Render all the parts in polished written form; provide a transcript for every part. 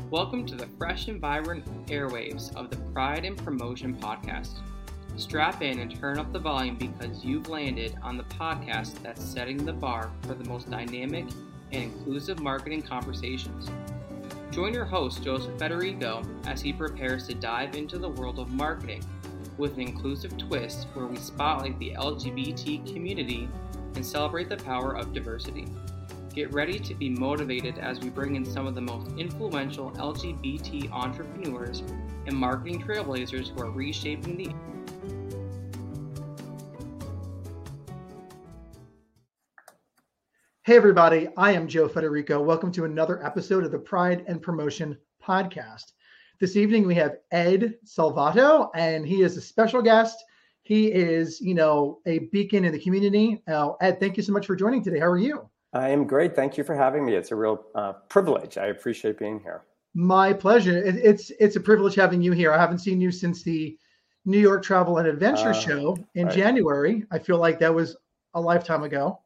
Welcome to the fresh and vibrant airwaves of the Pride and Promotion podcast. Strap in and turn up the volume because you've landed on the podcast that's setting the bar for the most dynamic and inclusive marketing conversations. Join your host, Joseph Federico, as he prepares to dive into the world of marketing with an inclusive twist where we spotlight the LGBT community and celebrate the power of diversity. Get ready to be motivated as we bring in some of the most influential LGBT entrepreneurs and marketing trailblazers who are reshaping the. Hey everybody, I am Joe Federico. Welcome to another episode of the Pride and Promotion podcast. This evening we have Ed Salvato, and he is a special guest. He is, a beacon in the community. Ed, thank you so much for joining today. How are you? I am great. Thank you for having me. It's a real privilege. I appreciate being here. My pleasure. It's a privilege having you here. I haven't seen you since the New York Travel and Adventure show in January. I feel like that was a lifetime ago.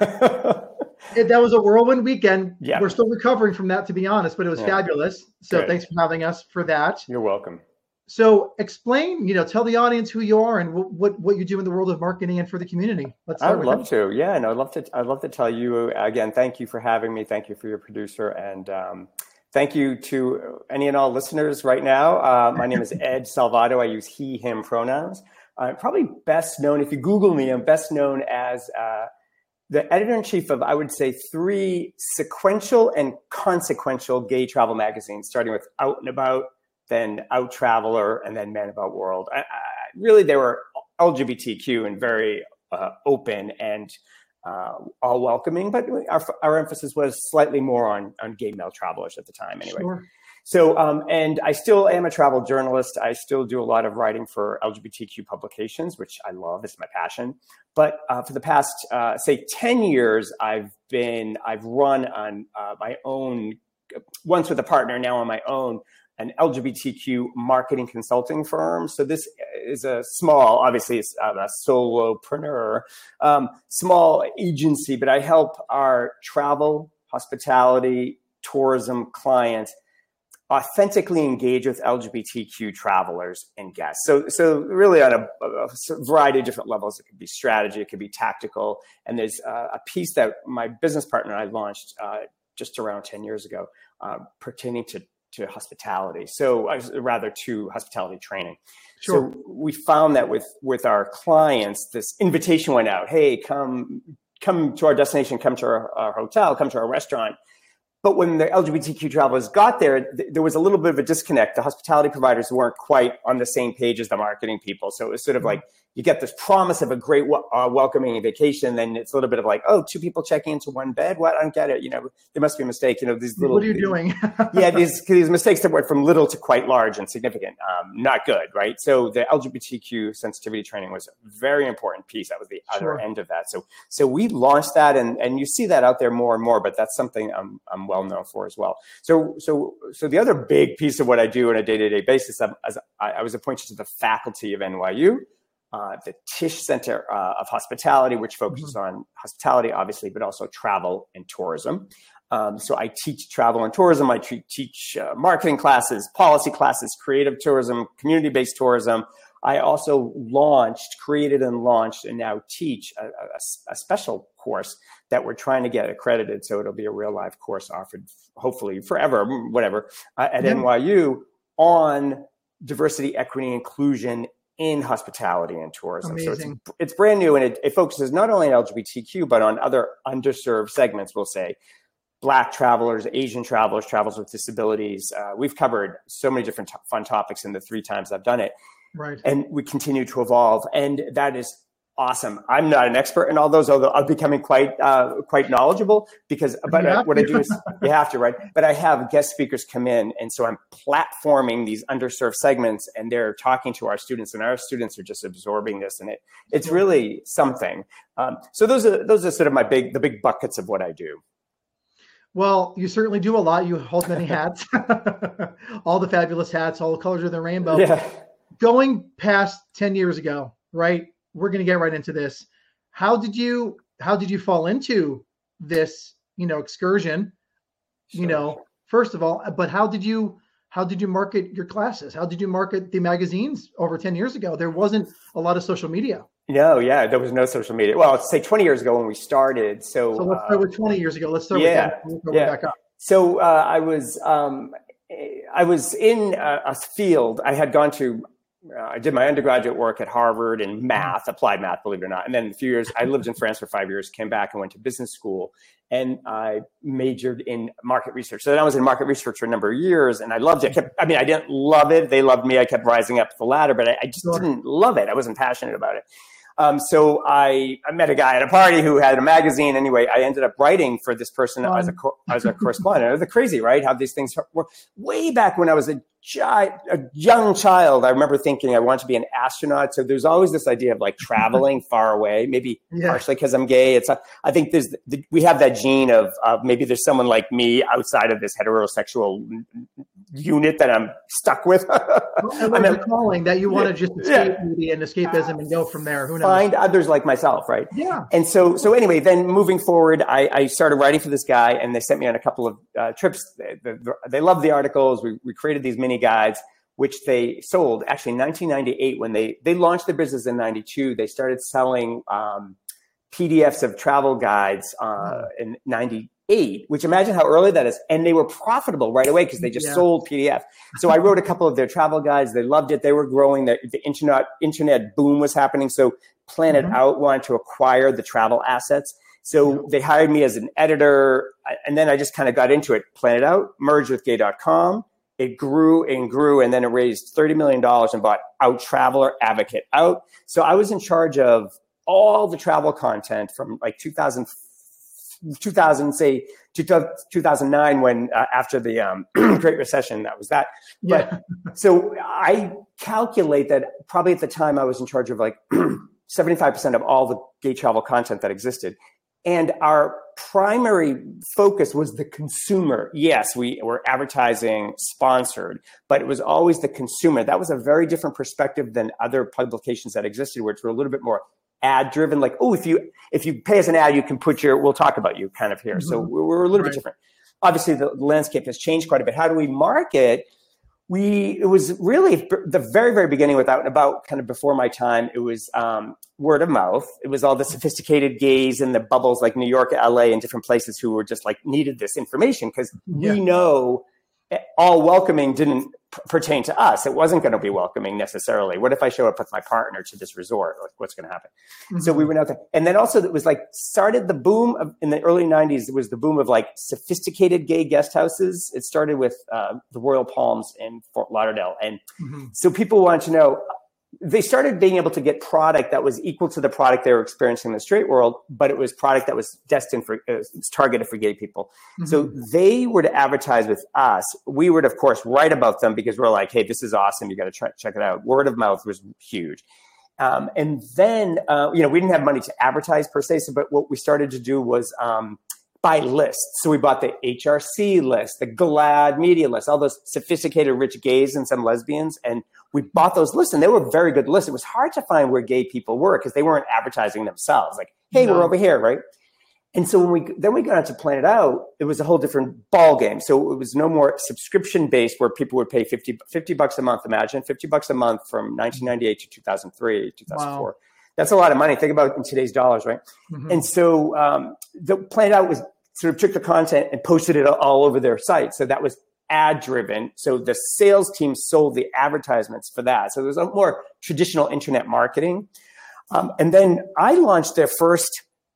That was a whirlwind weekend. Yeah. We're still recovering from that, to be honest, but it was fabulous. So Great. Thanks for having us for that. You're welcome. So explain, tell the audience who you are and what you do in the world of marketing and for the community. I'd love to. Yeah, no, I'd love to tell you again, thank you for having me. Thank you for your producer. And thank you to any and all listeners right now. My name is Ed Salvato. I use he, him pronouns. I'm probably best known, if you Google me, I'm best known as the editor-in-chief of, I would say, 3 sequential and consequential gay travel magazines, starting with Out and About, then Out Traveler, and then Man About World. Really, they were LGBTQ and very open and all welcoming, but our emphasis was slightly more on gay male travelers at the time anyway. Sure. So, and I still am a travel journalist. I still do a lot of writing for LGBTQ publications, which I love. It's my passion. But for the past, say, 10 years, I've run on my own, once with a partner, now on my own, an LGBTQ marketing consulting firm. So this is a small, obviously it's a solopreneur, small agency, but I help our travel, hospitality, tourism clients authentically engage with LGBTQ travelers and guests. So really on a variety of different levels. It could be strategy, it could be tactical. And there's a piece that my business partner and I launched just around 10 years ago pertaining to hospitality. So rather to hospitality training. Sure. So we found that with our clients, this invitation went out, hey, come to our destination, come to our hotel, come to our restaurant. But when the LGBTQ travelers got there, there was a little bit of a disconnect. The hospitality providers weren't quite on the same page as the marketing people. So it was sort of like you get this promise of a great welcoming vacation, then it's a little bit of like, oh, 2 people checking into 1 bed. What? I don't get it. There must be a mistake. These little. What are you doing? these mistakes that went from little to quite large and significant. Not good, right? So the LGBTQ sensitivity training was a very important piece. That was the other end of that. So we launched that, and you see that out there more and more. But that's something I'm well known for as well. So the other big piece of what I do on a day-to-day basis, I was appointed to the faculty of NYU, the Tisch Center of Hospitality, which focuses on hospitality, obviously, but also travel and tourism. So I teach travel and tourism. I teach marketing classes, policy classes, creative tourism, community-based tourism. I also created and launched, and now teach a special course that we're trying to get accredited. So it'll be a real live course offered, hopefully forever, whatever, at NYU on diversity, equity, and inclusion in hospitality and tourism. Amazing. So it's brand new, and it focuses not only on LGBTQ, but on other underserved segments, we'll say. Black travelers, Asian travelers, travelers with disabilities. We've covered so many different fun topics in the 3 times I've done it. Right. And we continue to evolve. And that is awesome. I'm not an expert in all those, although I'm becoming quite knowledgeable what I do is you have to, right? But I have guest speakers come in. And so I'm platforming these underserved segments, and they're talking to our students, and our students are just absorbing this. And it's really something. So those are sort of the big buckets of what I do. Well, you certainly do a lot. You hold many hats, all the fabulous hats, all the colors of the rainbow. Yeah. Going past 10 years ago, right? We're going to get right into this. How did you fall into this, excursion, first of all, but how did you market your classes? How did you market the magazines over 10 years ago? There wasn't a lot of social media. No, yeah, there was no social media. Well, say 20 years ago when we started. So let's start with 20 years ago. Let's start with that. Back up. So I was in a field. I had gone to, I did my undergraduate work at Harvard in math, applied math, believe it or not. And then a few years, I lived in France for 5 years, came back and went to business school. And I majored in market research. So then I was in market research for a number of years, and I loved it. I didn't love it. They loved me. I kept rising up the ladder, but I just didn't love it. I wasn't passionate about it. So I met a guy at a party who had a magazine. Anyway, I ended up writing for this person as a correspondent. It was crazy, right? How these things were. Way back when I was a young child, I remember thinking I wanted to be an astronaut. So there's always this idea of like traveling far away, maybe partially because I'm gay. I think we have that gene of maybe there's someone like me outside of this heterosexual unit that I'm stuck with. I'm calling that you want to just escape beauty and escapism and go from there. Who knows? Find others like myself, right? Yeah. And so anyway, then moving forward, I started writing for this guy, and they sent me on a couple of trips. They loved the articles. We created these mini guides, which they sold actually in 1998 when they launched their business in 92. They started selling PDFs of travel guides in 98. Which imagine how early that is. And they were profitable right away because they just sold PDF. So I wrote a couple of their travel guides. They loved it. They were growing. The internet boom was happening. So Planet Out wanted to acquire the travel assets. So they hired me as an editor. And then I just kind of got into it. Planet Out merged with gay.com. It grew and grew. And then it raised $30 million and bought Out Traveler, Advocate Out. So I was in charge of all the travel content from like 2009 when after the Great Recession, that was that. But so I calculate that probably at the time I was in charge of like 75% of all the gay travel content that existed. And our primary focus was the consumer. Yes, we were advertising sponsored, but it was always the consumer. That was a very different perspective than other publications that existed, which were a little bit more ad driven, like, oh, if you pay us an ad, you can put we'll talk about you kind of here. So we're a little bit different. Obviously, the landscape has changed quite a bit. How do we market? It was really the very, very beginning about kind of before my time. It was word of mouth. It was all the sophisticated gays in the bubbles like New York, LA, and different places who were just like needed this information because we know all welcoming didn't pertain to us. It wasn't going to be welcoming necessarily. What if I show up with my partner to this resort? Like, what's going to happen? So we went out there. And then also it was like started the boom in the early 90s. It was the boom of like sophisticated gay guest houses. It started with the Royal Palms in Fort Lauderdale. And so people wanted to know, they started being able to get product that was equal to the product they were experiencing in the straight world, but it was product that was destined for, it's targeted for gay people. So they were to advertise with us. We would, of course, write about them because we're like, hey, this is awesome. You got to check it out. Word of mouth was huge. And then, we didn't have money to advertise per se. So, but what we started to do was buy lists. So we bought the HRC list, the GLAAD media list, all those sophisticated rich gays and some lesbians. And we bought those lists and they were very good lists. It was hard to find where gay people were because they weren't advertising themselves. Like, hey, we're over here, right? And so when we got out to Planet Out, it was a whole different ball game. So it was no more subscription based where people would pay $50 a month. Imagine $50 a month from 1998 to 2003, 2004. Wow. That's a lot of money. Think about it in today's dollars, right? And so the Planet Out was sort of took the content and posted it all over their site. So that was ad driven. So the sales team sold the advertisements for that. So there was a more traditional internet marketing. And then I launched their first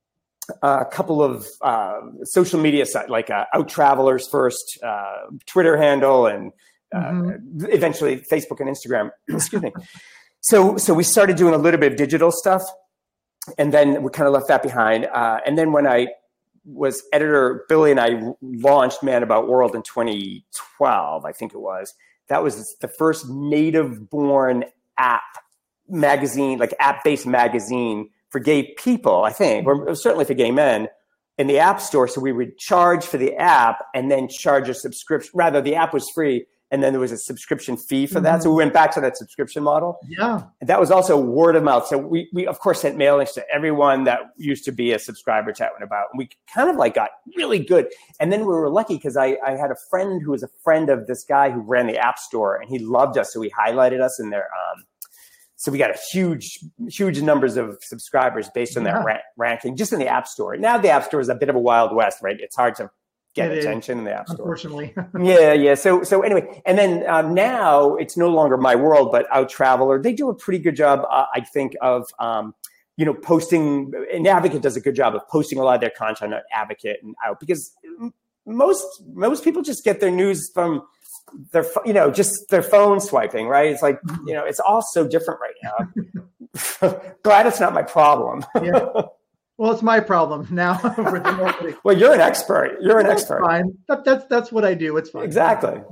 couple of social media sites, like Out Travelers first, Twitter handle, and eventually Facebook and Instagram. Excuse me. So we started doing a little bit of digital stuff, and then we kind of left that behind. And then when I was editor, Billy and I launched Man About World in 2012, I think it was. That was the first native-born app magazine, like app-based magazine for gay people, I think, or certainly for gay men, in the App Store. So we would charge for the app and then charge a subscription. Rather, the app was free, And then there was a subscription fee for that. So we went back to that subscription model. Yeah. And that was also word of mouth. So we of course sent mailings to everyone that used to be a subscriber to Out and About. And we kind of like got really good. And then we were lucky because I had a friend who was a friend of this guy who ran the App Store, and he loved us. So he highlighted us in their, so we got a huge numbers of subscribers based on that ranking just in the App Store. Now the App Store is a bit of a Wild West, right? It's hard to get attention in the App Store. Unfortunately. Yeah. So anyway, and then now it's no longer My World, but Out Traveler. They do a pretty good job, I think, of posting. And Advocate does a good job of posting a lot of their content on Advocate and Out, because most people just get their news from their, just their phone swiping, right? It's like, it's all so different right now. Glad it's not my problem. Yeah. Well, it's my problem now. Well, you're an expert. It's fine. That's what I do. It's fine. Exactly.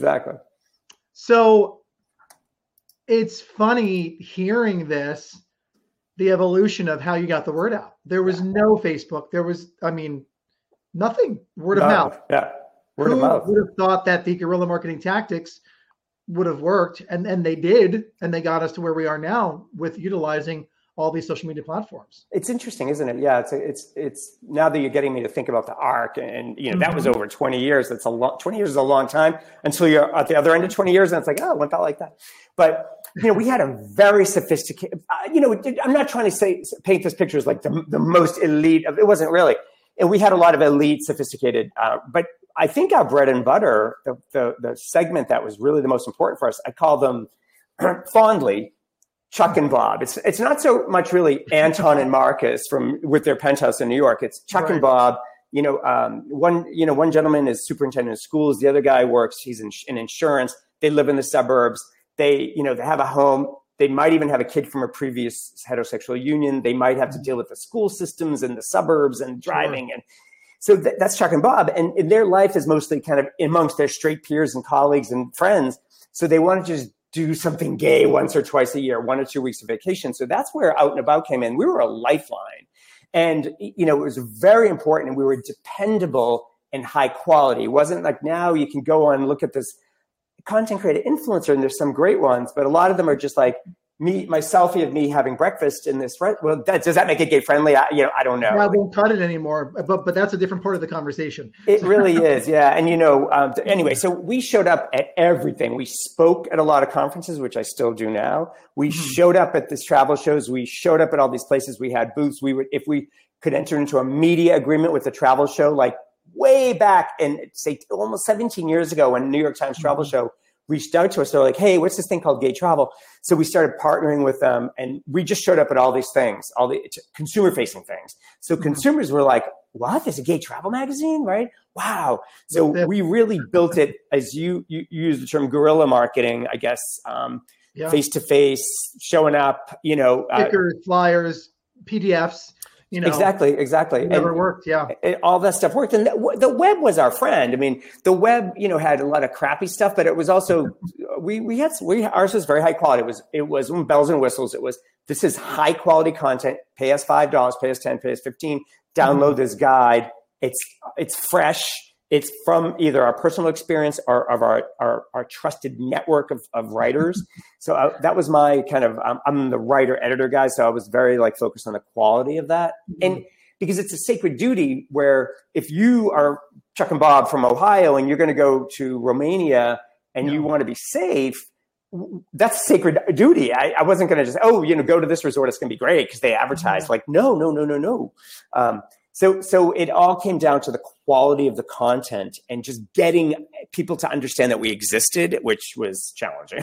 So it's funny hearing this, the evolution of how you got the word out. There was no Facebook. There was, nothing. Word of mouth. Yeah. Word of mouth. Who would have thought that the guerrilla marketing tactics would have worked? And they did. And they got us to where we are now with utilizing all these social media platforms. It's interesting, isn't it? Yeah, it's now that you're getting me to think about the arc, and that was over 20 years. 20 years is a long time until you're at the other end of 20 years, and it's like, oh, it went out like that. But we had a very sophisticated. I'm not trying to paint this picture as like the most elite. It wasn't really, and we had a lot of elite, sophisticated. But I think our bread and butter, the segment that was really the most important for us, I call them fondly Chuck and Bob. It's not so much really Anton and Marcus with their penthouse in New York. It's Chuck and Bob. One gentleman is superintendent of schools. The other guy he's in insurance. They live in the suburbs. They have a home. They might even have a kid from a previous heterosexual union. They might have to deal with the school systems in the suburbs and driving. And so that's Chuck and Bob. And their life is mostly kind of amongst their straight peers and colleagues and friends. So they want to just do something gay once or twice a year, 1 or 2 weeks of vacation. So that's where Out and About came in. We were a lifeline, and it was very important, and we were dependable and high quality. It wasn't like now you can go on and look at this content creator influencer, and there's some great ones, but a lot of them are just like my selfie of me having breakfast in this. Well, does that make it gay friendly? I don't know. I won't cut it anymore, but that's a different part of the conversation. It really is, yeah. And anyway, so we showed up at everything. We spoke at a lot of conferences, which I still do now. We showed up at these travel shows. We showed up at all these places. We had booths. If we could enter into a media agreement with the travel show, like way back, and say almost 17 years ago, when New York Times Travel Show reached out to us. They're like, hey, what's this thing called gay travel? So we started partnering with them, and we just showed up at all these things, all the consumer facing things. So consumers were like, what? There's a gay travel magazine, right? Wow. So we really built it, as you use the term guerrilla marketing, I guess, face to face, showing up, stickers, flyers, PDFs. Exactly. It never worked. Yeah. All that stuff worked. And the web was our friend. I mean, the web, had a lot of crappy stuff, but it was also, ours was very high quality. It was bells and whistles. This is high quality content. Pay us $5, pay us 10, pay us 15, download this guide. It's fresh. It's from either our personal experience or of our trusted network of writers. So that was my kind of, I'm the writer editor guy. So I was very focused on the quality of that. And because it's a sacred duty where if you are Chuck and Bob from Ohio and you're going to go to Romania and you want to be safe, that's a sacred duty. I wasn't going to just, go to this resort. It's going to be great because they advertise. No. So it all came down to the quality of the content and just getting people to understand that we existed, which was challenging.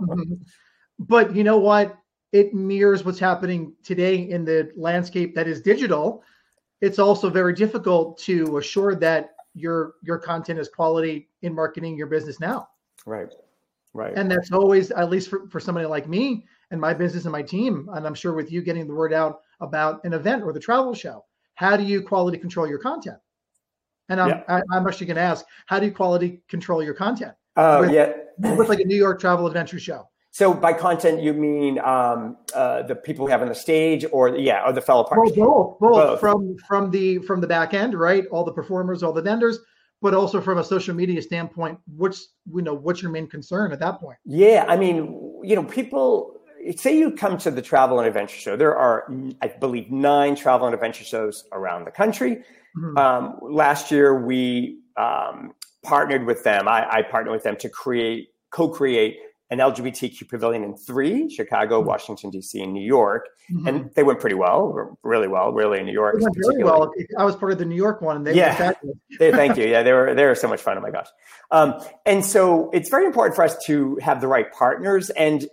But you know what? It mirrors what's happening today in the landscape that is digital. It's also very difficult to assure that your content is quality in marketing your business now. Right. And that's always, at least for somebody like me and my business and my team, and I'm sure with you getting the word out about an event or the travel show, how do you quality control your content? And I'm actually going to ask, how do you quality control your content? With like a New York travel adventure show. So by content, you mean the people we have on the stage or the fellow partners? Both. From the back end, right? All the performers, all the vendors, but also from a social media standpoint, what's your main concern at that point? Yeah, I mean, people say you come to the Travel and Adventure Show. There are, I believe, 9 travel and adventure shows around the country. Mm-hmm. Last year, we partnered with them. I partnered with them to co-create an LGBTQ pavilion in 3, Chicago, Washington, D.C., and New York. Mm-hmm. And they went pretty well, really in New York. They went very well. I was part of the New York one, and they were fabulous. Thank you. Yeah, they were so much fun. Oh my gosh. And so it's very important for us to have the right partners. And,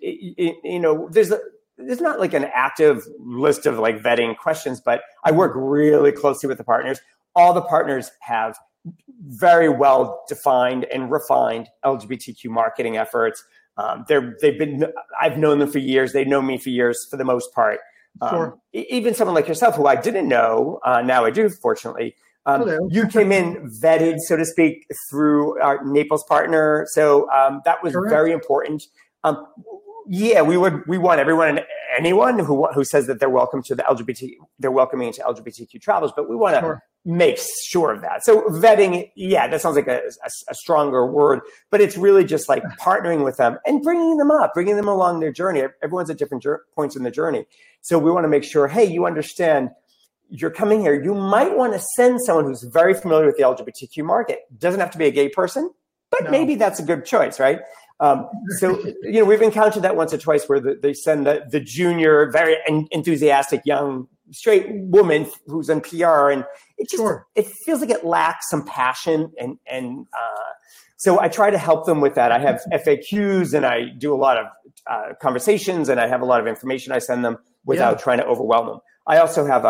there's not like an active list of like vetting questions, but I work really closely with the partners. All the partners have very well defined and refined LGBTQ marketing efforts. I've known them for years. They've known me for years for the most part. Sure. Even someone like yourself, who I didn't know, now I do, fortunately. You came in vetted, so to speak, through our Naples partner. So that was Correct. Very important. We want everyone and anyone who says that they're welcome to they're welcoming into LGBTQ travels, but we want to make sure of that. So vetting, that sounds like a stronger word, but it's really just like partnering with them and bringing them along their journey. Everyone's at different points in the journey. So we want to make sure, hey, you understand you're coming here. You might want to send someone who's very familiar with the LGBTQ market. Doesn't have to be a gay person, but maybe that's a good choice, right? So, we've encountered that once or twice where they send the junior, very enthusiastic young straight woman who's in PR, and it just it feels like it lacks some passion. And so I try to help them with that. I have FAQs, and I do a lot of conversations, and I have a lot of information I send them without trying to overwhelm them. I also have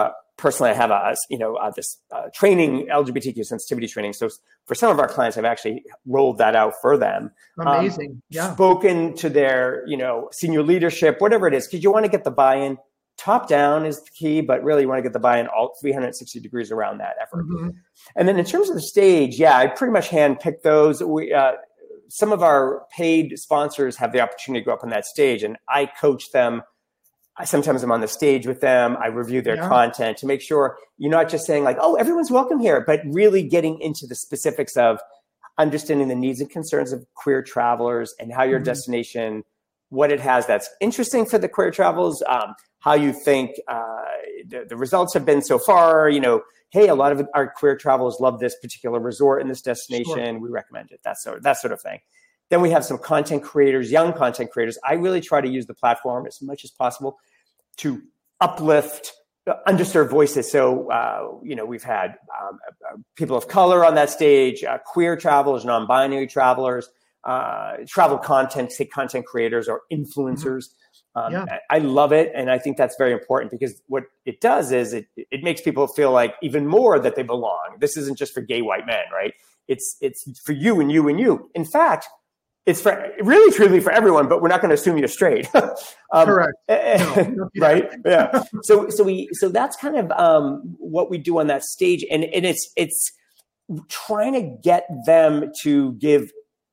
this training, LGBTQ sensitivity training. So for some of our clients, I've actually rolled that out for them. Amazing. Spoken to their, senior leadership, whatever it is, because you want to get the buy-in. Top down is the key, but really you want to get the buy-in all 360 degrees around that effort. Mm-hmm. And then in terms of the stage, I pretty much handpicked those. Some of our paid sponsors have the opportunity to go up on that stage, and I coach them. Sometimes I'm on the stage with them. I review their content to make sure you're not just saying like, oh, everyone's welcome here, but really getting into the specifics of understanding the needs and concerns of queer travelers and how your destination, what it has that's interesting for the queer travelers, how you think the results have been so far. Hey, a lot of our queer travelers love this particular resort in this destination. We recommend it. That sort of thing. Then we have some content creators, young content creators. I really try to use the platform as much as possible to uplift underserved voices. So, we've had people of color on that stage, queer travelers, non-binary travelers, travel content creators or influencers. I love it. And I think that's very important because what it does is it makes people feel like even more that they belong. This isn't just for gay white men, right? It's for you and you and you. In fact, it's for really truly for everyone, but we're not going to assume you're straight. Correct. Right. Yeah. So that's kind of what we do on that stage. And it's trying to get them to give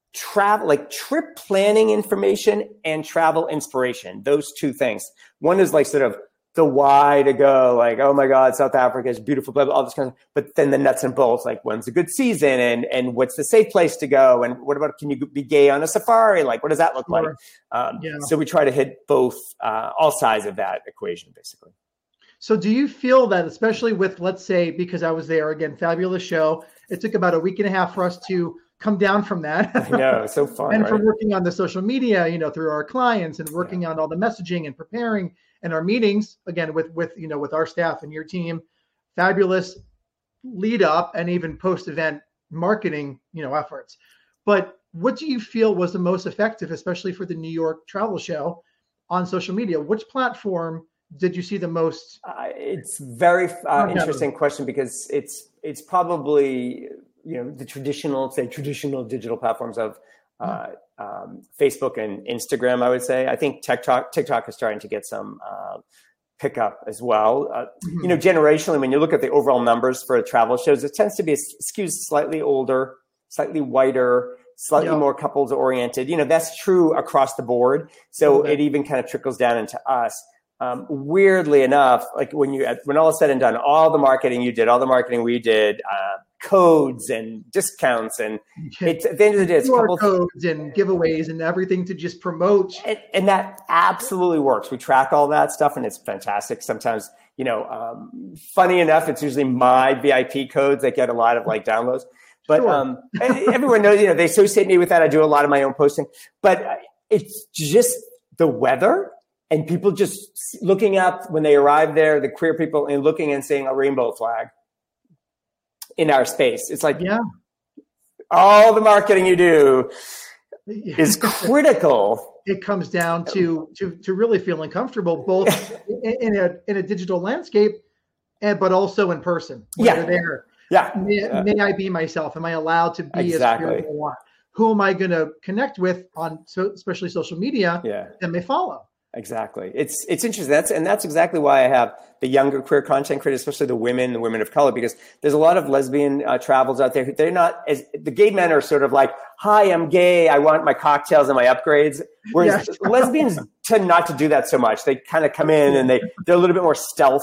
trip planning information and travel inspiration. Those two things. One is like sort of the why to go, like, oh my God, South Africa is beautiful, blah, blah, all this kind of, but then the nuts and bolts, like when's a good season and what's the safe place to go? And what about, can you be gay on a safari? Like, what does that look like? So we try to hit both, all sides of that equation, basically. So do you feel that, especially with, let's say, because I was there again, fabulous show, it took about a week and a half for us to come down from that. I know, so fun. And from working on the social media, through our clients and working on all the messaging and preparing and our meetings, again, with our staff and your team, fabulous lead up and even post-event marketing, efforts. But what do you feel was the most effective, especially for the New York Travel Show on social media? Which platform did you see the most? It's very interesting question because it's probably, the traditional digital platforms of Facebook and Instagram, I would say. I think TikTok is starting to get some pickup as well. Generationally, when you look at the overall numbers for travel shows, it tends to be skews slightly older, slightly whiter, slightly more couples oriented. That's true across the board. So it even kind of trickles down into us. Weirdly enough, like when all is said and done, all the marketing you did, all the marketing we did, codes and discounts, and it's at the end of the day, it's QR codes and giveaways and everything to just promote. And that absolutely works. We track all that stuff, and it's fantastic. Sometimes, funny enough, it's usually my VIP codes that get a lot of like downloads. But Sure. Everyone knows, they associate me with that. I do a lot of my own posting, but it's just the weather and people just looking up when they arrive there, the queer people, and looking and seeing a rainbow flag in our space. It's like, all the marketing you do is critical. It comes down to really feeling comfortable, both in a digital landscape, but also in person. When you're there. Yeah. May I be myself? Am I allowed to be as queer as I want? Who am I going to connect with on, especially social media? That may follow. Exactly. It's interesting. That's exactly why I have the younger queer content creators, especially the women of color, because there's a lot of lesbian travels out there. They're not as the gay men are sort of like, hi, I'm gay. I want my cocktails and my upgrades. Whereas lesbians tend not to do that so much. They kind of come in and they're a little bit more stealth.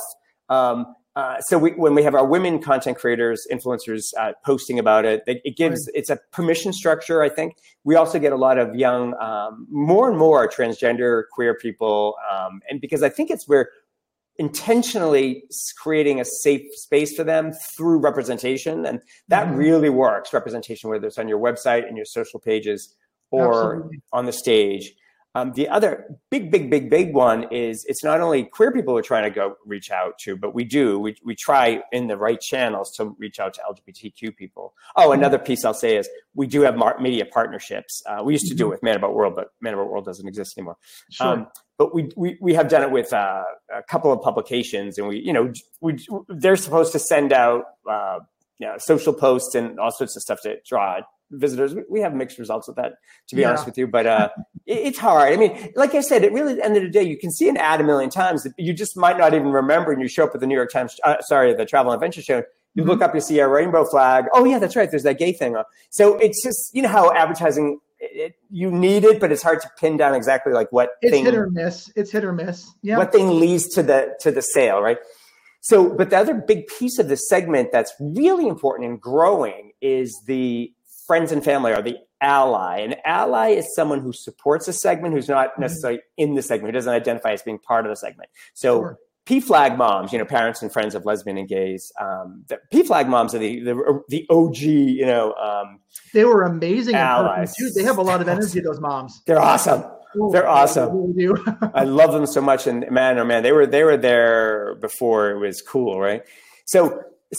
So when we have our women content creators, influencers posting about it, it's a permission structure. I think we also get a lot of young, more and more transgender queer people, and because I think we're intentionally creating a safe space for them through representation, and that really works. Representation, whether it's on your website and your social pages or on the stage. The other big one is it's not only queer people we're trying to go reach out to, but we try in the right channels to reach out to LGBTQ people. Oh, another piece I'll say is we do have media partnerships. We used to do it with Man About World, but Man About World doesn't exist anymore. Sure. But we have done it with a couple of publications, and they're supposed to send out social posts and all sorts of stuff to draw visitors. We have mixed results with that, to be honest with you, but it's hard. I mean, like I said, it really, at the end of the day, you can see an ad a million times that you just might not even remember, and you show up at the New York Times, the Travel and Adventure Show, you look up, you see a rainbow flag. Oh yeah, that's right. There's that gay thing. So it's just, how advertising, you need it, but it's hard to pin down exactly like what thing. It's hit or miss. Yeah. What thing leads to the sale, right? So, but the other big piece of this segment that's really important and growing is the friends and family, or the ally. An ally is someone who supports a segment, who's not necessarily in the segment, who doesn't identify as being part of the segment. So PFLAG moms, parents and friends of lesbian and gays. The PFLAG moms are the OG, they were amazing allies. In person too. They have a lot of energy, those moms. They're awesome. They're awesome. They really do. I love them so much. And man, they were there before it was cool, right? So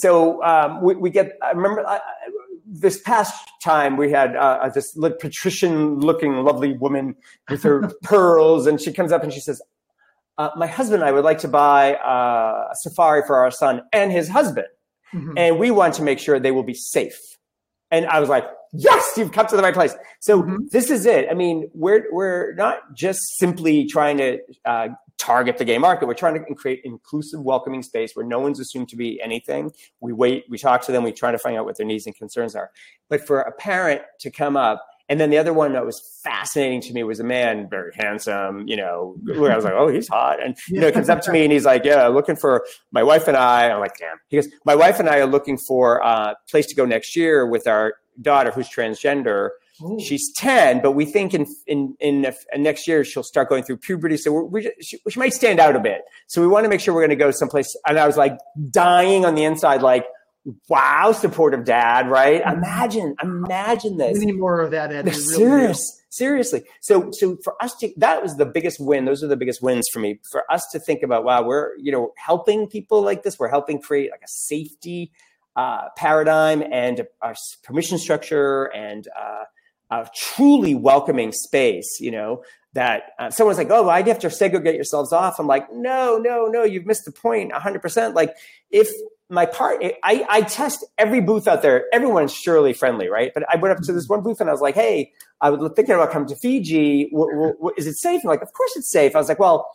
we get. I remember this past time we had this patrician-looking lovely woman with her pearls, and she comes up and she says, "My husband and I would like to buy a safari for our son and his husband, and we want to make sure they will be safe." And I was like, yes, you've come to the right place. So this is it. I mean, we're not just simply trying to target the gay market. We're trying to create inclusive, welcoming space where no one's assumed to be anything. We talk to them, we try to find out what their needs and concerns are. But for a parent to come up, and then the other one that was fascinating to me was a man, very handsome, where I was like, oh, he's hot. And, comes up to me and he's like, yeah, looking for my wife and I. I'm like, damn. He goes, my wife and I are looking for a place to go next year with our daughter who's transgender. Ooh. She's 10, but we think in next year she'll start going through puberty. So she might stand out a bit. So we want to make sure we're going to go someplace. And I was like dying on the inside, like, wow, supportive dad, right? Imagine this. We need more of that, Ed. Seriously. So for us that was the biggest win. Those are the biggest wins for me. For us to think about, wow, we're, helping people like this. We're helping create like a safety paradigm and a permission structure and a truly welcoming space, that someone's like, oh, well, I'd have to segregate yourselves off. I'm like, no, you've missed the point 100%. Like if my I test every booth out there. Everyone's surely friendly, right? But I went up to this one booth and I was like, hey, I was thinking about coming to Fiji. Is it safe? And like, of course it's safe. I was like, well,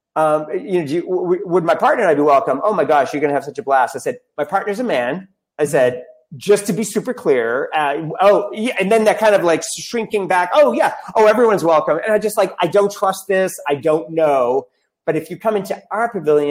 would my partner and I be welcome? Oh my gosh, you're going to have such a blast. I said, my partner's a man. I said, just to be super clear. And then that kind of like shrinking back. Oh yeah. Oh, everyone's welcome. And I just like, I don't trust this. I don't know. But if you come into our pavilion,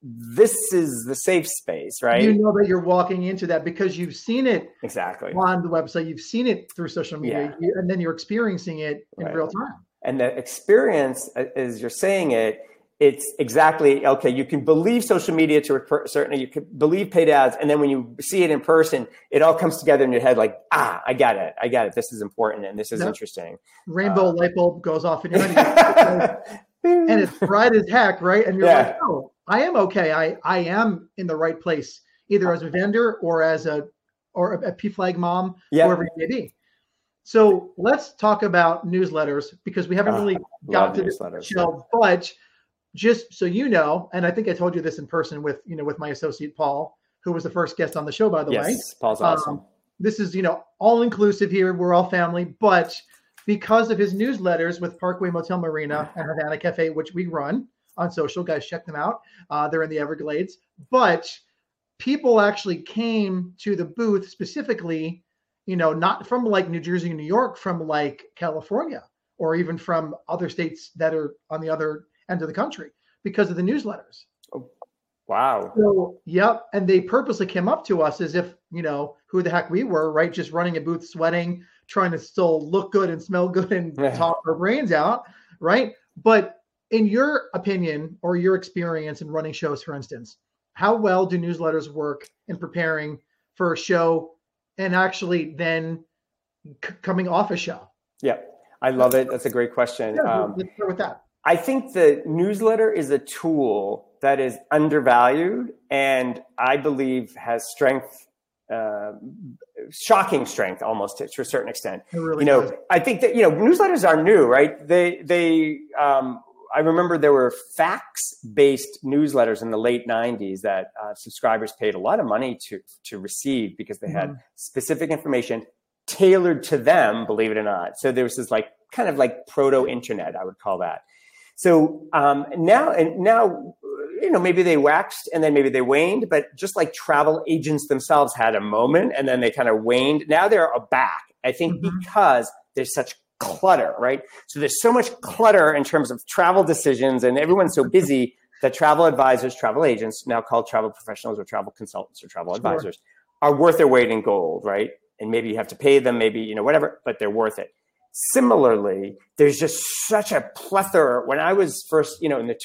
this is the safe space, right? You know that you're walking into that because you've seen it exactly on the website, you've seen it through social media, and then you're experiencing it in real time. And the experience, as you're saying it, it's exactly, okay, you can believe social media to a certain, you can believe paid ads, and then when you see it in person, it all comes together in your head like, I got it. This is important, and this is interesting. Rainbow light bulb goes off in your head. And it's bright as heck, right? And you're like, oh, I am okay. I am in the right place, either as a vendor or as a PFLAG mom, whoever you may be. So let's talk about newsletters, because we haven't really got to the show, but just so you know, and I think I told you this in person with my associate Paul, who was the first guest on the show, by the way. Yes, Paul's awesome. This is, all inclusive here. We're all family, but because of his newsletters with Parkway Motel Marina and Havana Cafe, which we run on social, guys, check them out. They're in the Everglades. But people actually came to the booth specifically, not from like New Jersey and New York, from like California, or even from other states that are on the other end of the country, because of the newsletters. Oh, wow. So, yep. And they purposely came up to us as if, who the heck we were, right? Just running a booth, sweating, trying to still look good and smell good and talk our brains out, right? But in your opinion or your experience in running shows, for instance, how well do newsletters work in preparing for a show and actually then coming off a show? Yeah, I love it. That's a great question. Let's start with that. I think the newsletter is a tool that is undervalued and I believe has strength, shocking strength almost to a certain extent. Really I think that, newsletters are new, right? I remember there were fax-based newsletters in the late 90s that subscribers paid a lot of money to receive because they had specific information tailored to them, believe it or not. So there was this kind of proto-internet, I would call that. So now, maybe they waxed and then maybe they waned, but just like travel agents themselves had a moment and then they kind of waned. Now they're back, I think, because there's such clutter, right? So there's so much clutter in terms of travel decisions and everyone's so busy that travel advisors, travel agents, now called travel professionals or travel consultants or travel advisors, are worth their weight in gold, right? And maybe you have to pay them, maybe, whatever, but they're worth it. Similarly, there's just such a plethora. When I was first, in the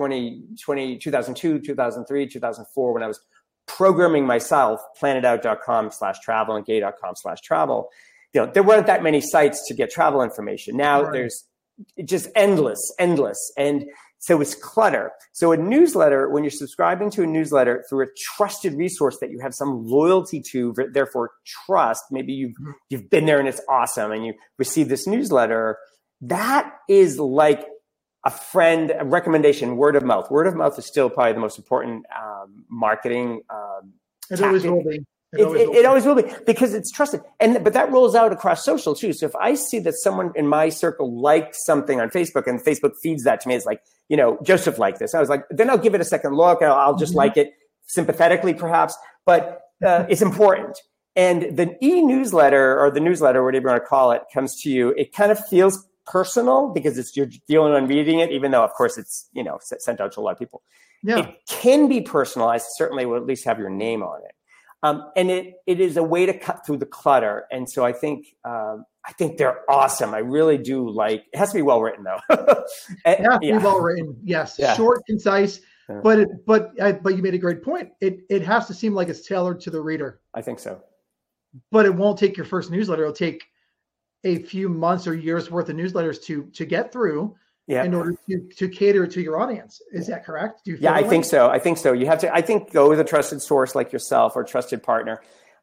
2002, 2003, 2004, when I was programming myself, planetout.com/travel and gay.com/travel, there weren't that many sites to get travel information. Now there's just endless. And so it's clutter. So a newsletter, when you're subscribing to a newsletter through a trusted resource that you have some loyalty to, therefore trust, maybe you've been there and it's awesome and you receive this newsletter, that is like a friend, a recommendation, word of mouth. Word of mouth is still probably the most important marketing It always will be. It always will be because it's trusted. But that rolls out across social too. So if I see that someone in my circle likes something on Facebook and Facebook feeds that to me, it's like, Joseph liked this. I was like, then I'll give it a second look. I'll just like it sympathetically perhaps, but it's important. And the e-newsletter or the newsletter, whatever you want to call it, comes to you. It kind of feels personal because you're the only one reading it, even though of course it's, sent out to a lot of people. Yeah. It can be personalized. Certainly will at least have your name on it. And it is a way to cut through the clutter. And so I think they're awesome. I really do like, it has to be well written though. It has to be well written. Yes. Yeah. Short, concise, but you made a great point. It has to seem like it's tailored to the reader. I think so. But it won't take your first newsletter. It'll take a few months or years worth of newsletters to get through. Yeah. In order to cater to your audience. Is that correct? Do you feel I think so. I think so. You have to, go with a trusted source like yourself or trusted partner.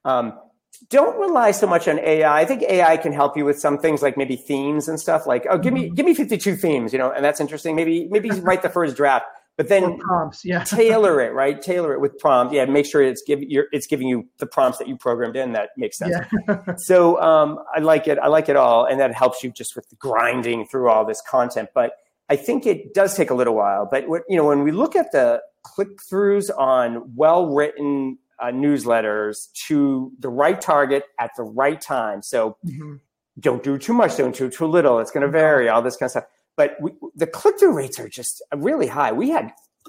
Don't rely so much on AI. I think AI can help you with some things like maybe themes and stuff like, give me 52 themes, and that's interesting. Maybe write the first draft, but then prompts, tailor it, right? Tailor it with prompts. Yeah. Make sure it's giving you the prompts that you programmed in. That makes sense. Yeah. So, I like it. I like it all. And that helps you just with the grinding through all this content. But I think it does take a little while. But when we look at the click-throughs on well-written newsletters to the right target at the right time. So don't do too much, don't do too little. It's going to vary, all this kind of stuff. But the click-through rates are just really high. We had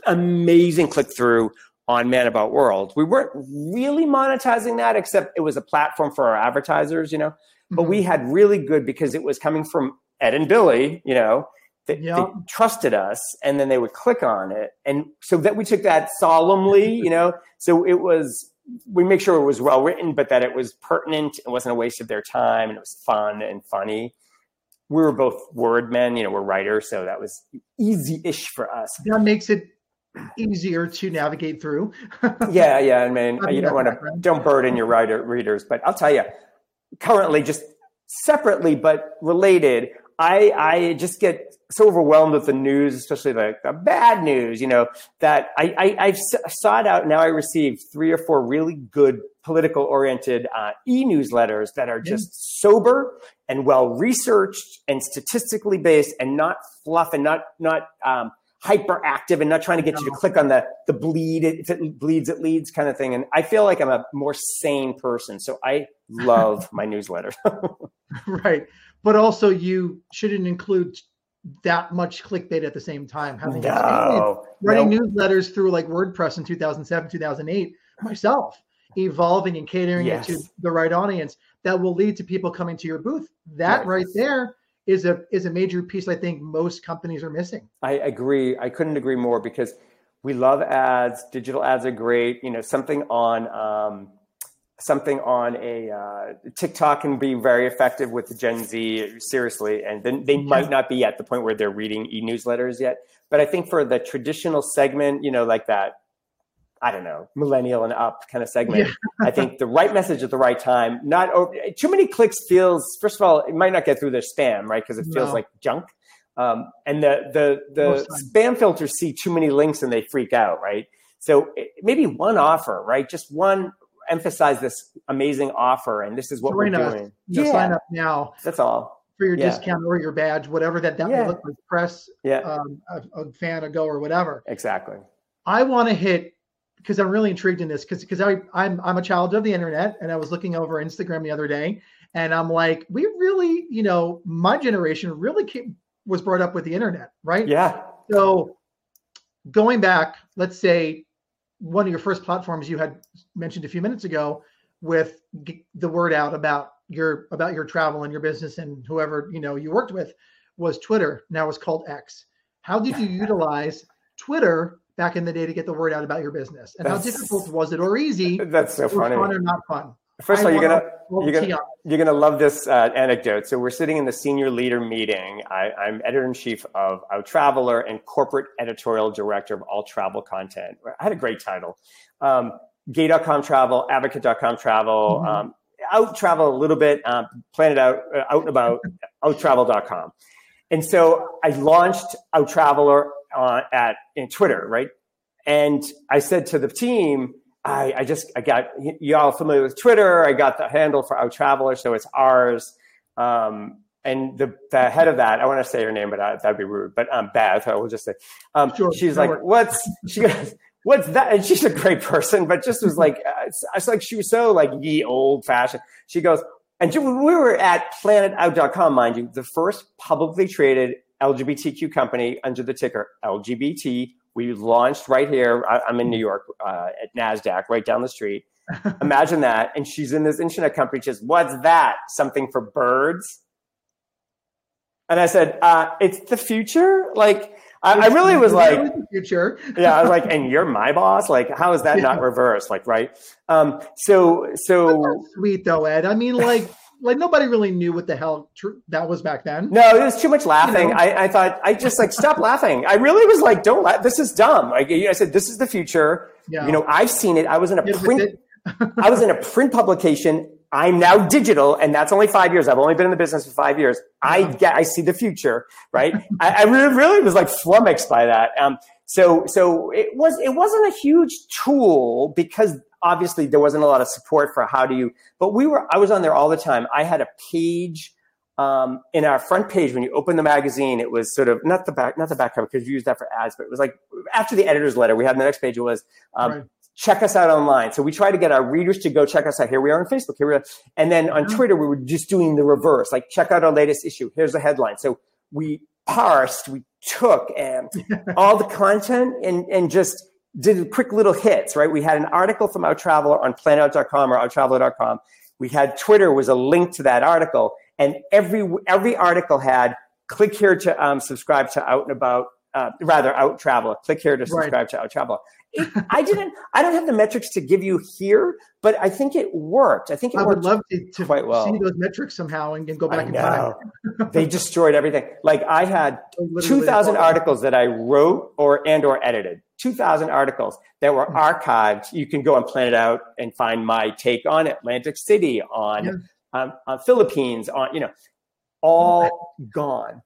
amazing click through on Man About World. We weren't really monetizing that, except it was a platform for our advertisers, you know, but we had really good because it was coming from Ed and Billy, you know, they trusted us, and then they would click on it. And so that we took that solemnly, you know, so we make sure it was well written, but that it was pertinent. It wasn't a waste of their time, and it was fun and funny. We were both word men, you know, we're writers. So that was easy-ish for us. That makes it easier to navigate through. Yeah. I mean, you don't burden your readers, but I'll tell you, currently, just separately but related, I just get so overwhelmed with the news, especially the bad news, you know, that I've sought out. Now I receive 3 or 4 really good political oriented e-newsletters that are just sober and well researched and statistically based and not fluff and not hyperactive and not trying to get you to click on the bleed. If it bleeds, it leads kind of thing. And I feel like I'm a more sane person. So I love my newsletter. Right. But also you shouldn't include that much clickbait at the same time. Writing newsletters through like WordPress in 2007, 2008, myself, evolving and catering it to the right audience that will lead to people coming to your booth. That right there is a major piece I think most companies are missing. I agree. I couldn't agree more, because we love ads. Digital ads are great. You know, something on a TikTok can be very effective with the Gen Z, seriously. And then they might not be at the point where they're reading e-newsletters yet. But I think for the traditional segment, you know, like that, I don't know, millennial and up kind of segment, I think the right message at the right time, too many clicks feels, first of all, it might not get through their spam, right? Because it feels like junk. And the spam filters see too many links and they freak out, right? So maybe one offer, right? Just one, emphasize this amazing offer, and this is what we're doing. Sign up now. That's all. For your discount or your badge, whatever that may look like, press, a fan, a go, or whatever. Exactly. I want to hit, because I'm really intrigued in this, because I'm a child of the internet, and I was looking over Instagram the other day, and I'm like, we really, you know, my generation really was brought up with the internet, right? Yeah. So going back, let's say, one of your first platforms you had mentioned a few minutes ago with the word out about your travel and your business and whoever, you know, you worked with, was Twitter. Now it's called X. How did you utilize Twitter back in the day to get the word out about your business? And how difficult was it, or easy? That's so funny. Fun or not fun? First of all, you're gonna love this anecdote. So we're sitting in the senior leader meeting. I'm editor-in-chief of Outtraveler and corporate editorial director of all travel content. I had a great title. Gay.com travel, Advocate.com travel, Out Travel a little bit, Planet Out and About, Outtravel.com. And so I launched Outtraveler in Twitter, right? And I said to the team, I got y'all familiar with Twitter. I got the handle for Outtraveler, so it's ours. And the head of that, I want to say her name, but that'd be rude. But Beth, I will just say, she's like, she goes, what's that? And she's a great person, but just was like, it's like she was so like ye old fashioned. She goes, and we were at PlanetOut.com, mind you, the first publicly traded LGBTQ company under the ticker LGBT. We launched right here. I'm in New York at NASDAQ, right down the street. Imagine that. And she's in this internet company. She says, what's that? Something for birds? And I said, it's the future. Like, I really was like, the future. Yeah, I was like, and you're my boss? Like, how is that not reversed? Like, right? So sweet though, Ed. I mean, like nobody really knew what the hell that was back then. No, it was too much laughing. You know? I thought, I just like, stop laughing. I really was like, don't laugh. This is dumb. Like, I said, this is the future. Yeah. You know, I've seen it. I was in a print publication. I'm now digital, and that's only 5 years. I've only been in the business for 5 years. I see the future, right? I really was like flummoxed by that. So it wasn't a huge tool because obviously there wasn't a lot of support for but I was on there all the time. I had a page in our front page. When you open the magazine, it was sort of not the back cover, because we used that for ads, but it was like after the editor's letter, we had the next page. It was, check us out online. So we try to get our readers to go check us out. Here we are on Facebook. Here we are. And then on Twitter, we were just doing the reverse, like check out our latest issue. Here's the headline. So we parsed, we took all the content and just did quick little hits, right? We had an article from OutTraveler on planetout.com or outtraveler.com. We had Twitter was a link to that article, and every article had click here to subscribe to Out and About, OutTraveler. Click here to subscribe to OutTraveler. I don't have the metrics to give you here, but I think it worked. I think it worked. I would love to quite well. See those metrics somehow and go back in time. They destroyed everything. Like I had 2,000 articles that I wrote or edited. 2,000 articles that were archived. You can go on Planet Out and find my take on Atlantic City, on Philippines, on all gone.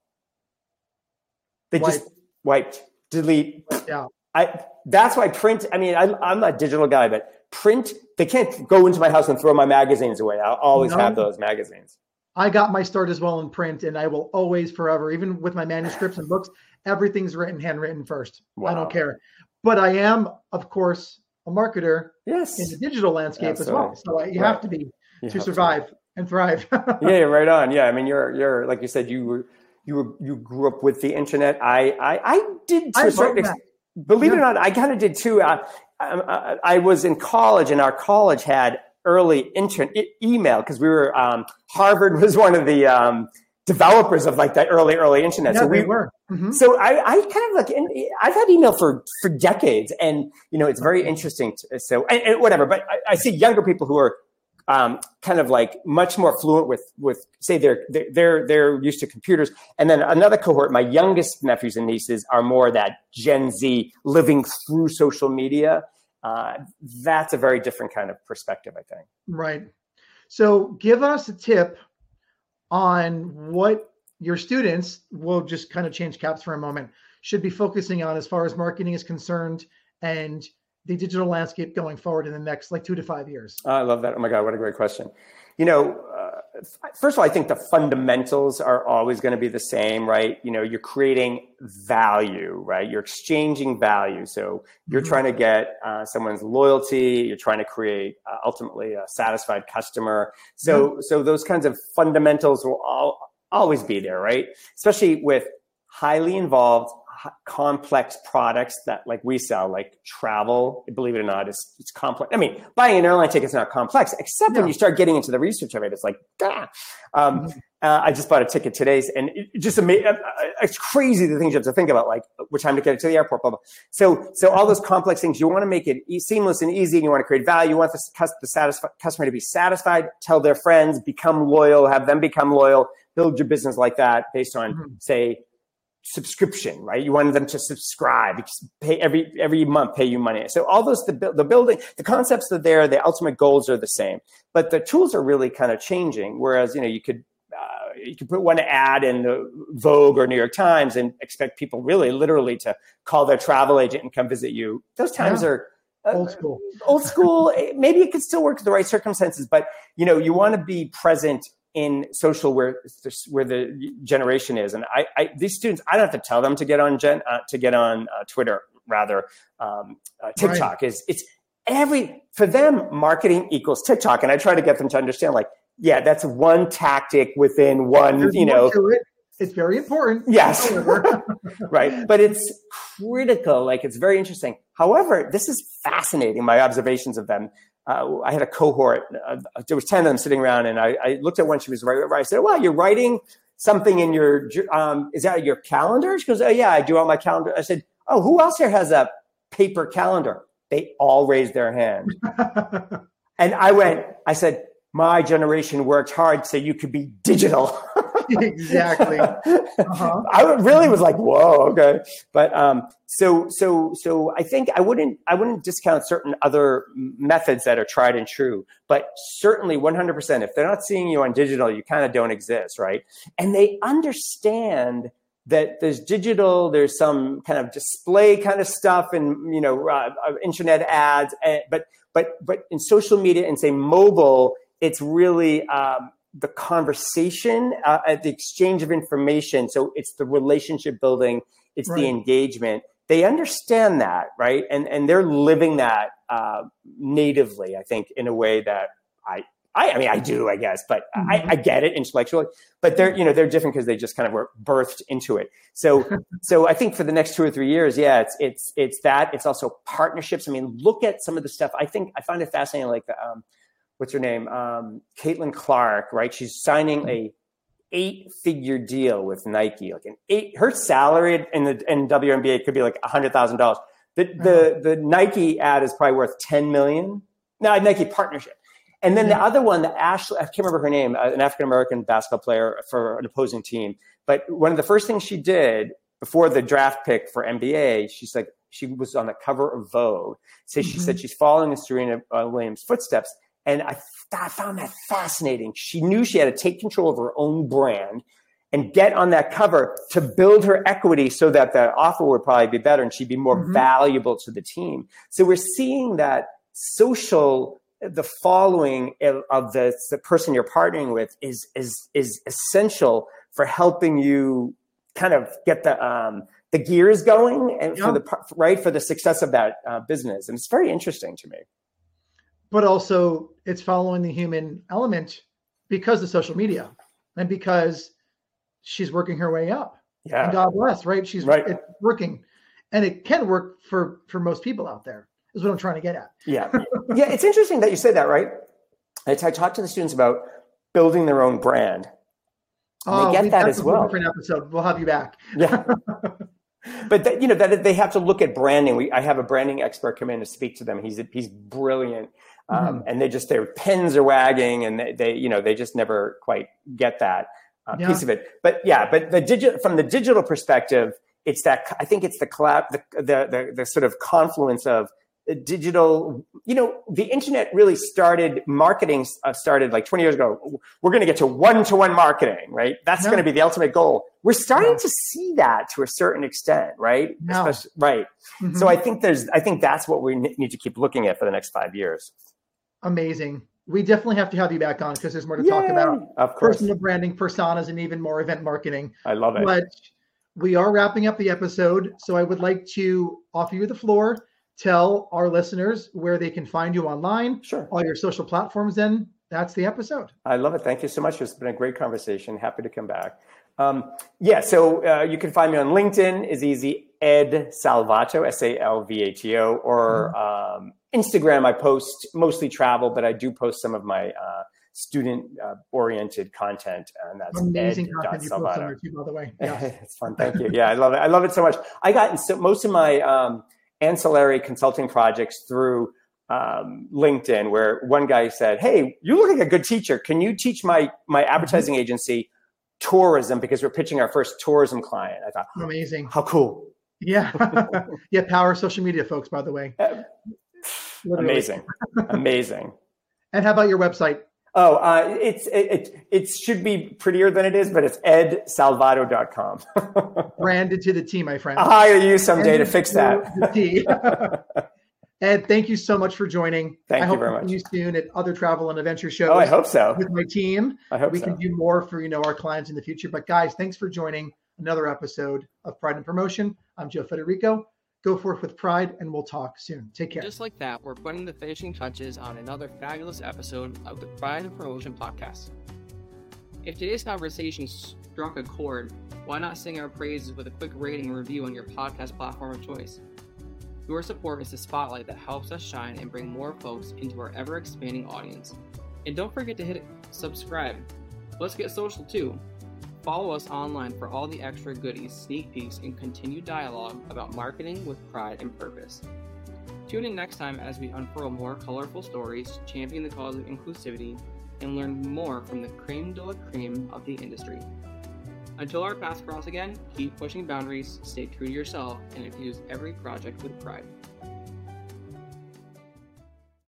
They just wiped, delete. Yeah. That's why print. I mean, I'm a digital guy, but print. They can't go into my house and throw my magazines away. I'll always have those magazines. I got my start as well in print, and I will always, forever, even with my manuscripts and books, everything's handwritten first. Wow. I don't care. But I am, of course, a marketer in the digital landscape as well. So you have to be to survive and thrive. Yeah, right on. Yeah, I mean, you're like you said, you grew up with the internet. I did to a certain extent. Believe it or not, I kind of did too. I was in college, and our college had early email because we were Harvard was one of the developers of like that early internet. Yeah, so we were. Mm-hmm. So I kind of like I've had email for decades, and it's very interesting. So and whatever, but I see younger people who are kind of like much more fluent with say they're used to computers. And then another cohort, my youngest nephews and nieces are more that Gen Z living through social media. That's a very different kind of perspective, I think. Right. So give us a tip on what your students, will just kind of change caps for a moment, should be focusing on as far as marketing is concerned and the digital landscape going forward in the next 2 to 5 years? I love that. Oh my God, what a great question. First of all, I think the fundamentals are always going to be the same, right? You're creating value, right? You're exchanging value. So you're trying to get someone's loyalty. You're trying to create ultimately a satisfied customer. So those kinds of fundamentals will always be there, right? Especially with highly involved, complex products that like we sell, like travel, believe it or not, it's complex. I mean, buying an airline ticket is not complex, except when you start getting into the research of it. It's like, I just bought a ticket today, and it's crazy the things you have to think about, like what time to get it to the airport, blah, blah. So all those complex things, you want to make it seamless and easy, and you want to create value. You want the customer to be satisfied, tell their friends, become loyal, have them become loyal, build your business like that based on, say, subscription, right? You wanted them to subscribe, pay every month, pay you money. So all those, the building, the concepts are there, the ultimate goals are the same, but the tools are really kind of changing. Whereas, you could put one ad in the Vogue or New York Times and expect people really literally to call their travel agent and come visit you. Those times are old school. Old school. Maybe it could still work in the right circumstances, but you want to be present in social where the generation is. And these students, I don't have to tell them to get on Twitter, rather. TikTok is for them, marketing equals TikTok. And I try to get them to understand, that's one tactic within one, It's very important. Yes. Right. But it's critical. It's very interesting. However, this is fascinating. My observations of them. I had a cohort. There was 10 of them sitting around, and I looked at one. She was right. I said, "Well, you're writing something in your. Is that your calendar?" She goes, "Oh yeah, I do on my calendar." I said, "Oh, who else here has a paper calendar?" They all raised their hand, and I said, "My generation worked hard so you could be digital." Exactly. I really was like, "Whoa, okay." But so I think I wouldn't discount certain other methods that are tried and true, but certainly 100%. If they're not seeing you on digital, you kind of don't exist, right? And they understand that there's digital, there's some kind of display kind of stuff, and internet ads, but in social media and say mobile, it's really the conversation, the exchange of information. So it's the relationship building, it's the engagement. They understand that, right? And they're living that natively, I think, in a way that I mean, I do, I guess, but I get it intellectually. But they're different because they just kind of were birthed into it. So I think for the next 2 or 3 years, it's that. It's also partnerships. I mean, look at some of the stuff. I find it fascinating. Like what's her name? Caitlin Clark, right? She's signing a 8-figure deal with Nike. Like her salary in WNBA could be like $100,000. The Nike ad is probably worth $10 million. No, Nike partnership. And then the other one, Ashley, I can't remember her name, an African-American basketball player for an opposing team. But one of the first things she did before the draft pick for NBA, she was on the cover of Vogue. So she said she's following in Serena Williams' footsteps. And I found that fascinating. She knew she had to take control of her own brand and get on that cover to build her equity so that the offer would probably be better and she'd be more valuable to the team. So we're seeing that the following of the person you're partnering with is essential for helping you kind of get the gears going and for the success of that business. And it's very interesting to me. But also it's following the human element because of social media and because she's working her way up. Yeah. And God bless, right? It's working, and it can work for most people out there. Is what I'm trying to get at. Yeah. It's interesting that you say that, right? I talk to the students about building their own brand. And they get that as well. Different episode. We'll have you back. Yeah. But that they have to look at branding. I have a branding expert come in to speak to them. He's brilliant. And their pens are wagging and they just never quite get that piece of it. But from the digital perspective, it's that, I think it's the sort of confluence of digital, the internet really marketing started like 20 years ago. We're going to get to one-to-one marketing, right? That's going to be the ultimate goal. We're starting to see that to a certain extent, right? Right. So I think that's what we need to keep looking at for the next 5 years. Amazing. We definitely have to have you back on because there's more to talk about. Of course. Personal branding, personas, and even more event marketing. I love it. But we are wrapping up the episode. So I would like to offer you the floor. Tell our listeners where they can find you online. Sure. All your social platforms. Then that's the episode. I love it. Thank you so much. It's been a great conversation. Happy to come back. So you can find me on LinkedIn. Is easy. Ed Salvato, Salvato, or Instagram. I post mostly travel, but I do post some of my student-oriented content, and that's amazing content you post on there too, by the way. Yeah. It's fun. Thank you. Yeah, I love it. I love it so much. I got most of my ancillary consulting projects through LinkedIn, where one guy said, "Hey, you look like a good teacher. Can you teach my advertising agency tourism, because we're pitching our first tourism client?" I thought, amazing. How cool. Yeah. Yeah. Power social media, folks, by the way. Amazing. Amazing. And how about your website? Oh, it should be prettier than it is, but it's edsalvato.com. Branded to the T, my friend. I'll hire you someday to fix that. Ed, thank you so much for joining. Thank you very much. I hope to see you soon at other travel and adventure shows. Oh, I hope so. With my team. I hope we can do more for our clients in the future. But guys, thanks for joining another episode of Pride and Promotion. I'm Joe Federico. Go forth with pride, and we'll talk soon. Take care. Just like that, we're putting the finishing touches on another fabulous episode of the Pride and Promotion podcast. If today's conversation struck a chord, why not sing our praises with a quick rating and review on your podcast platform of choice? Your support is the spotlight that helps us shine and bring more folks into our ever-expanding audience. And don't forget to hit subscribe. Let's get social too. Follow us online for all the extra goodies, sneak peeks, and continued dialogue about marketing with pride and purpose. Tune in next time as we unfurl more colorful stories, champion the cause of inclusivity, and learn more from the creme de la creme of the industry. Until our paths cross again, keep pushing boundaries, stay true to yourself, and infuse every project with pride.